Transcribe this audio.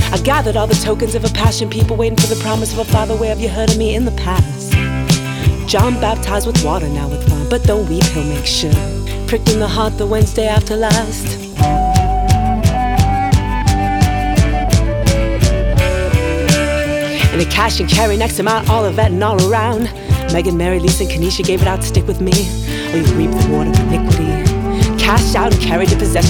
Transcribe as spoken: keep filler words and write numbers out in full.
I gathered all the tokens of a passion, people waiting for the promise of a father. Where have you heard of me in the past? John baptized with water, now with wine, but don't weep, he'll make sure. Pricked in the heart the Wednesday after last. And a cash and carry next to Mount Olivet and all around. Megan, Mary, Lisa, and Kenesha gave it out to stick with me. Oh, you reap the reward of iniquity. Cash out and carried to possession.